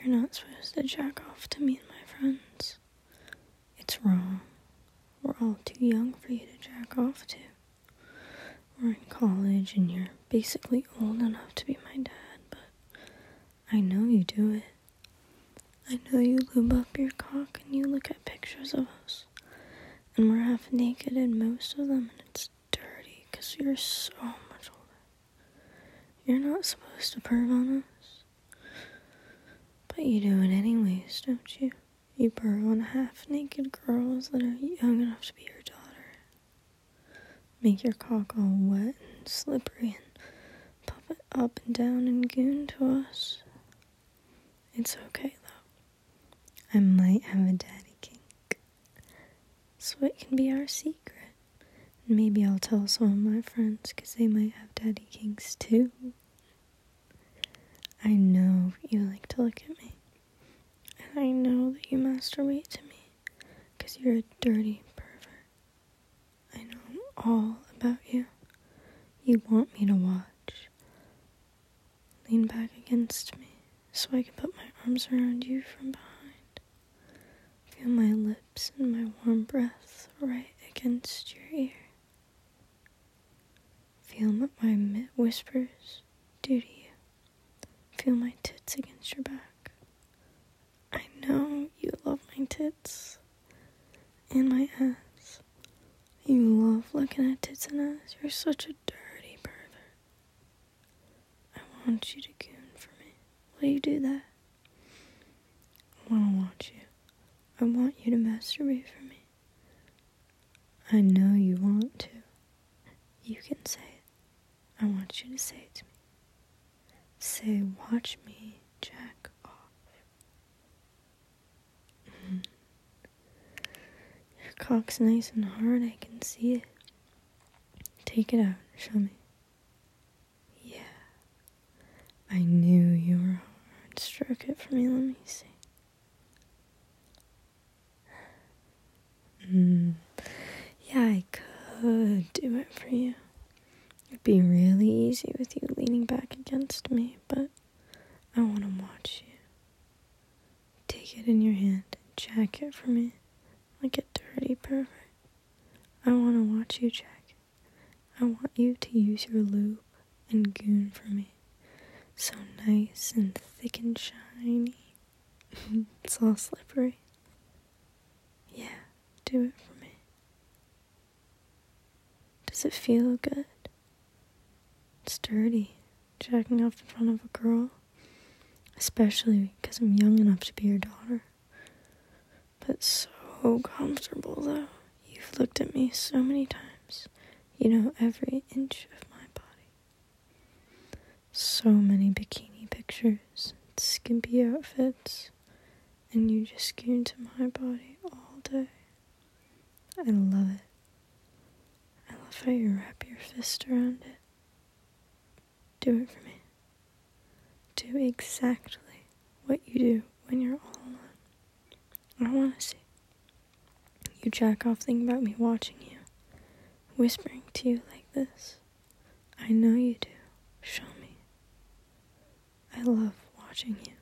You're not supposed to jack off to me and my friends. It's wrong. We're all too young for you to jack off to. We're in college and you're basically old enough to be my dad, but I know you do it. I know you lube up your cock and you look at pictures of us. And we're half naked in most of them, and it's dirty because you're so much older. You're not supposed to perv on us. But you do it anyways, don't you? You perv on half-naked girls that are young enough to be your daughter. Make your cock all wet and slippery and pop it up and down and goon to us. It's okay, though. I might have a daddy kink. So it can be our secret. And maybe I'll tell some of my friends because they might have daddy kinks too. I know you like to look at me. And I know that you masturbate to me because you're a dirty pervert. I know all about you. You want me to watch. Lean back against me so I can put my arms around you from behind. Feel my lips and my warm breath right against your ear. Feel what my whispers do to you. Feel my tits against your back. I know you love my tits and my ass. You love looking at tits and ass. You're such a dirty pervert. I want you to goon for me. Will you do that? I want you. I want you to masturbate for me. I know you want to. You can say it. I want you to say it to me. Say, watch me jack off. Your cock's nice and hard. I can see it. Take it out. Show me. Yeah. I knew you were hard. Stroke it for me. Let me see. Yeah, I could do it for you. It'd be really easy with you leaning back against me, but I want to watch you. Take it in your hand and jack it for me like a dirty pervert. I want to watch you jack it. I want you to use your lube and goon for me. So nice and thick and shiny. It's all slippery. Yeah, do it for me. Does it feel good? It's dirty, jacking off in front of a girl. Especially because I'm young enough to be your daughter. But so comfortable, though. You've looked at me so many times. You know every inch of my body. So many bikini pictures, skimpy outfits, and you just goon to my body all day. I love it. I love how you wrap your fist around it. Do it for me. Do exactly what you do when you're all alone. I want to see. You jack off thinking about me watching you, whispering to you like this. I know you do. Show me. I love watching you.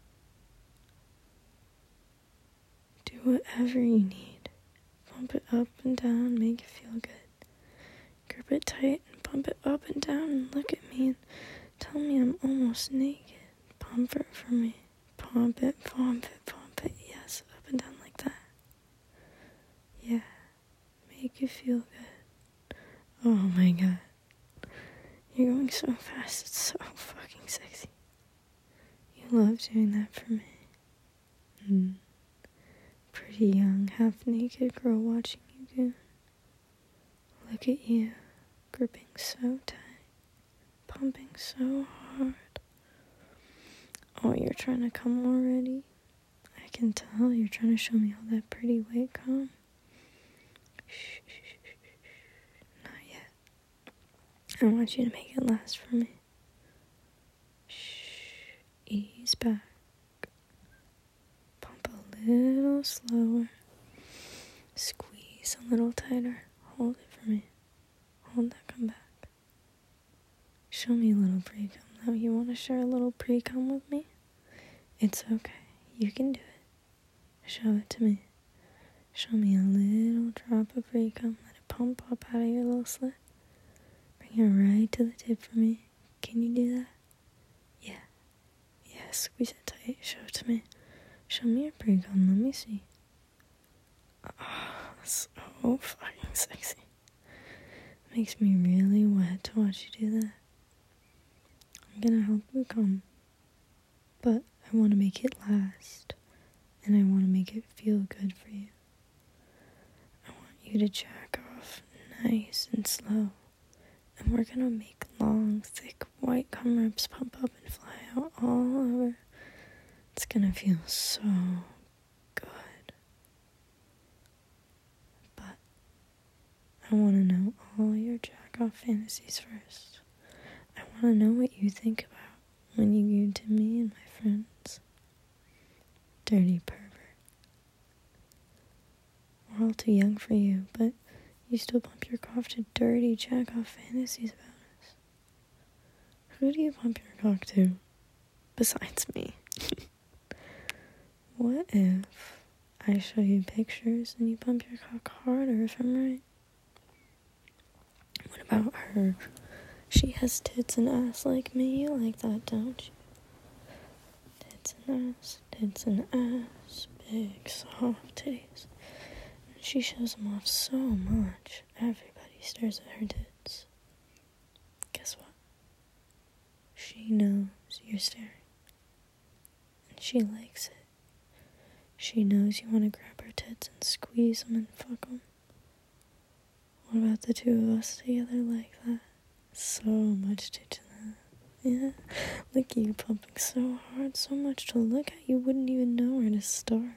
Do whatever you need. Pump it up and down, make it feel good. Grip it tight and pump it up and down and look at me and tell me I'm almost naked. Pump it for me. Pump it, pump it, pump it. Yes, up and down like that. Yeah, make you feel good. Oh my god. You're going so fast, it's so fucking sexy. You love doing that for me. Pretty young, half-naked girl watching you goon. Look at you, gripping so tight, pumping so hard. Oh, you're trying to come already? I can tell you're trying to show me all that pretty weight come. Shh, shh, shh, shh. Not yet. I want you to make it last for me. Shh. Ease back. Pump a little slower. Squeeze a little tighter. Hold it for me. Hold that, come back. Show me a little pre-cum. Now you want to share a little pre-cum with me? It's okay. You can do it. Show it to me. Show me a little drop of free cum. Let it pump up out of your little slit. Bring it right to the tip for me. Can you do that? Yeah. Yeah, squeeze it tight. Show it to me. Show me your pre cum. Let me see. Oh, so fucking sexy. Makes me really wet to watch you do that. I'm gonna help you come. But I want to make it last. And I want to make it feel good for you. I want you to jack off nice and slow. And we're gonna make long, thick, white cum rips pump up and fly out all over. It's gonna feel so good. But I wanna know all your jack off fantasies first. I wanna know what you think about when you go to me and my friends. Dirty pervert. We're all too young for you, but you still bump your cock to dirty jack-off fantasies about us. Who do you bump your cock to? Besides me. What if I show you pictures and you bump your cock harder if I'm right? What about her? She has tits and ass like me. You like that, don't you? Tits and ass, big, soft titties. She shows them off so much, everybody stares at her tits. Guess what? She knows you're staring. And she likes it. She knows you want to grab her tits and squeeze them and fuck them. What about the two of us together like that? So much to that. Yeah, look at you pumping so hard, so much to look at, you wouldn't even know where to start.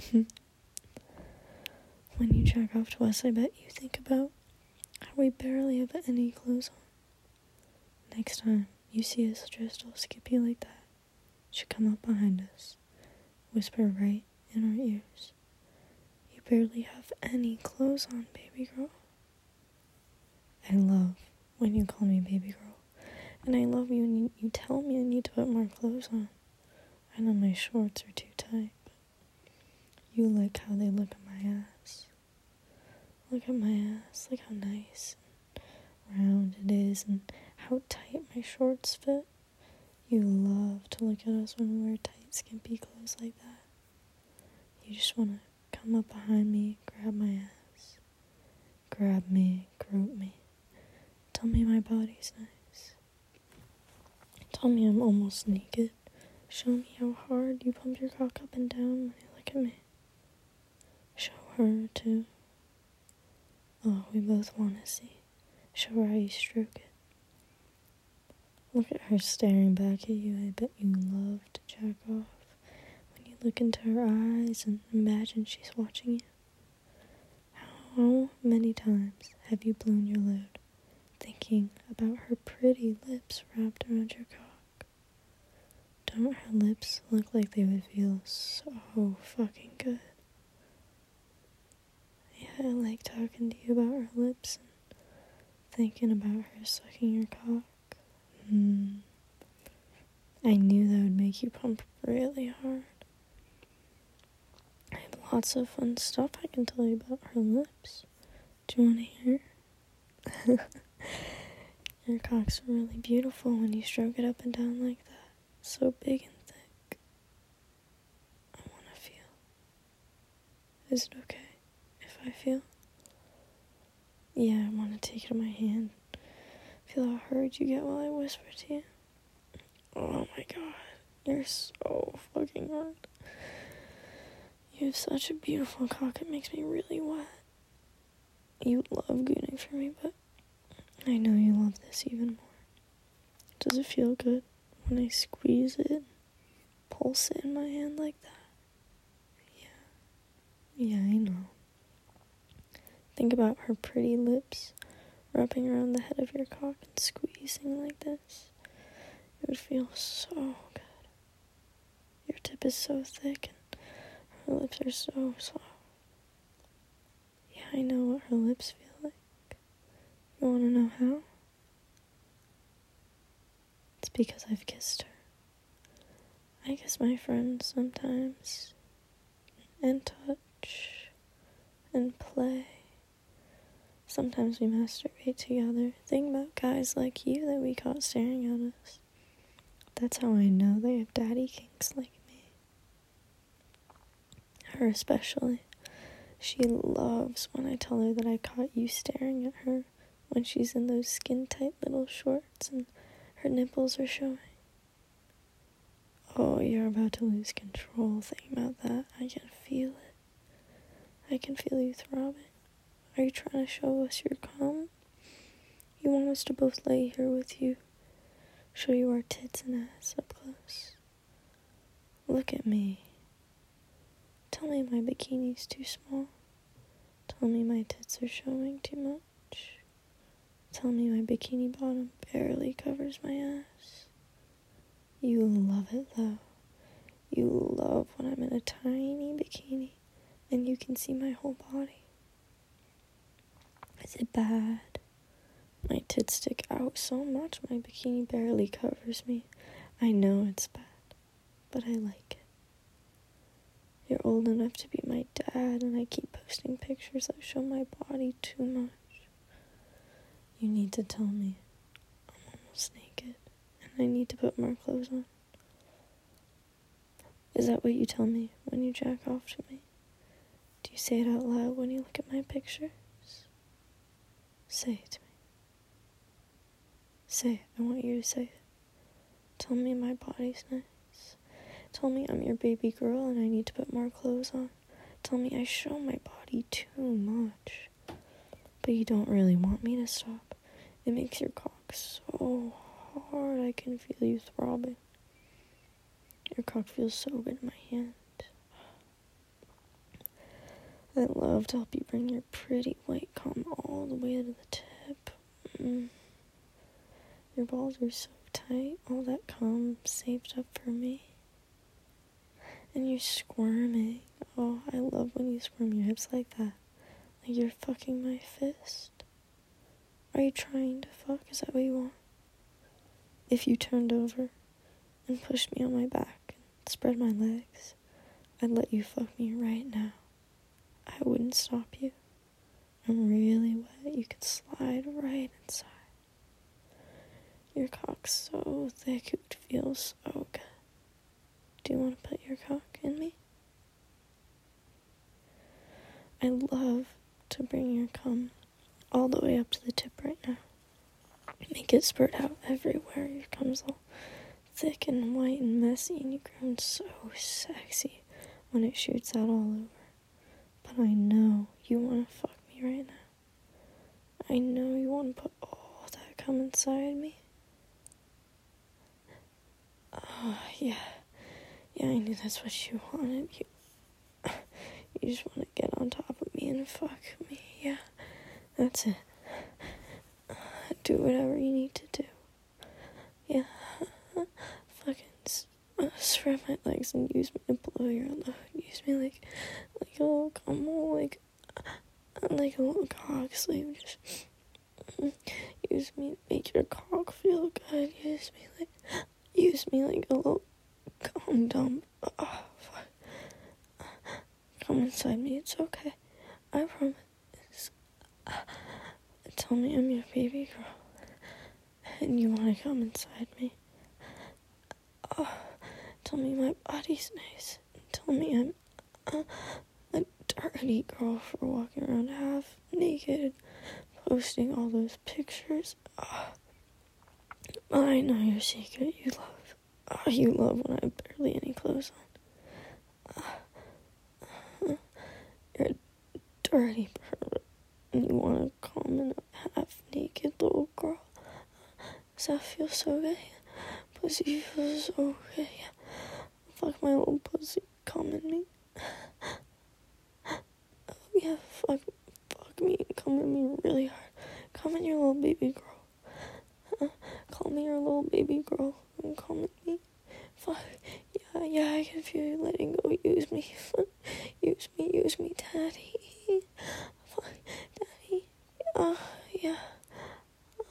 When you jack off to us, I bet you think about how we barely have any clothes on. Next time you see us dressed all skippy like that, you should come up behind us, whisper right in our ears. You barely have any clothes on, baby girl. I love when you call me baby girl, and I love you when you tell me I need to put more clothes on. I know my shorts are too tight, but you like how they look at my ass. Look at my ass, look how nice and round it is and how tight my shorts fit. You love to look at us when we wear tight, skimpy clothes like that. You just want to come up behind me, grab my ass. Grab me, grope me. Tell me my body's nice. Tell me I'm almost naked. Show me how hard you pump your cock up and down when you look at me. Show her too. Oh, we both want to see. Show her how you stroke it. Look at her staring back at you. I bet you love to jack off when you look into her eyes and imagine she's watching you. How many times have you blown your load thinking about her pretty lips wrapped around your cock? Don't her lips look like they would feel so fucking good? Yeah, I like talking to you about her lips and thinking about her sucking your cock. I knew that would make you pump really hard. I have lots of fun stuff I can tell you about her lips. Do you want to hear? Your cock's really beautiful when you stroke it up and down like that. So big and thick. I want to feel. Is it okay if I feel? Yeah, I want to take it in my hand. Feel how hard you get while I whisper to you. Oh my god, you're so fucking hard. You have such a beautiful cock, it makes me really wet. You love gooning for me, but I know you love this even more. Does it feel good when I squeeze it, pulse it in my hand like that? Yeah, I know. Think about her pretty lips wrapping around the head of your cock and squeezing like this. It would feel so good. Your tip is so thick and her lips are so soft. Yeah, I know what her lips feel like. You want to know how? It's because I've kissed her. I kiss my friends sometimes, and touch, and play. Sometimes we masturbate together. Think about guys like you that we caught staring at us. That's how I know they have daddy kinks like me. Her especially. She loves when I tell her that I caught you staring at her when she's in those skin-tight little shorts and her nipples are showing. Oh, you're about to lose control. Think about that. I can feel it. I can feel you throbbing. Are you trying to show us your cum? You want us to both lay here with you, show you our tits and ass up close. Look at me. Tell me my bikini's too small. Tell me my tits are showing too much. Tell me my bikini bottom barely covers my ass. You love it though. You love when I'm in a tiny bikini and you can see my whole body. Is it bad? My tits stick out so much my bikini barely covers me. I know it's bad, but I like it. You're old enough to be my dad and I keep posting pictures that show my body too much. You need to tell me I'm almost naked and I need to put more clothes on. Is that what you tell me when you jack off to me? Do you say it out loud when you look at my pictures? Say it to me. Say it. I want you to say it. Tell me my body's nice. Tell me I'm your baby girl and I need to put more clothes on. Tell me I show my body too much. But you don't really want me to stop. It makes your cock so hard I can feel you throbbing. Your cock feels so good in my hand. I'd love to help you bring your pretty white cum all the way to the tip. Your balls are so tight, all that cum saved up for me. And you're squirming. Oh, I love when you squirm your hips like that. Like you're fucking my fist. Are you trying to fuck? Is that what you want? If you turned over and pushed me on my back and spread my legs, I'd let you fuck me right now. I wouldn't stop you. I'm really wet. You could slide right inside. Your cock's so thick, it would feel so good. Do you want to put your cock in me? I love to bring your cum all the way up to the tip right now. Make it spurt out everywhere. Your cum's all thick and white and messy, and you grown so sexy when it shoots out all over. But I know you want to fuck me right now. I know you want to put all that cum inside me. Oh, yeah. Yeah, I knew that's what you wanted. You just want to get on top of me and fuck me. Yeah, that's it. Do whatever you need to do. Yeah. Fucking spread my legs and use me to blow your load. Use me like a little cum hole, like a little cock sleeve. Just use me to make your cock feel good. Use me like a little cum dump. Oh, fuck. Come inside me, it's okay. I promise. Tell me I'm your baby girl. And you want to come inside me. Oh, tell me my body's nice. Tell me I'm a dirty girl for walking around half naked, posting all those pictures. Oh, I know your secret. You love when I have barely any clothes on. You're a dirty pervert, and you want to come in a half-naked little girl. Does that feel so good? Pussy feels so good. Fuck my little pussy, come in me. Yeah, fuck me, come in me really hard. Come in your little baby girl. Call me your little baby girl and come in me. Fuck, yeah, I can feel you letting go. Use me, daddy. Fuck, daddy. Yeah.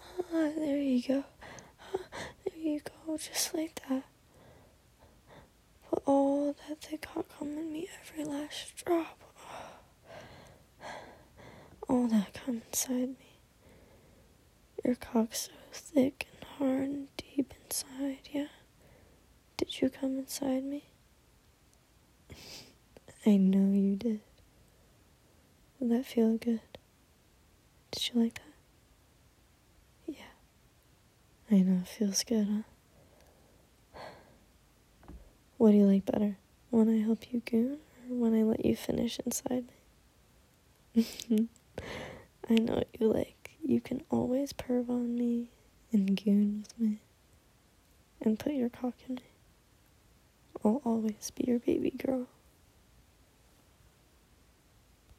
There you go. There you go, just like that. feel that thick hot cum in me, every last drop. All that come inside me. Your cock's so thick and hard and deep inside, yeah. Did you come inside me? I know you did. Did that feel good? Did you like that? Yeah. I know, it feels good, huh? What do you like better? When I help you goon, or when I let you finish inside me? I know what you like. You can always perv on me and goon with me and put your cock in me. I'll always be your baby girl.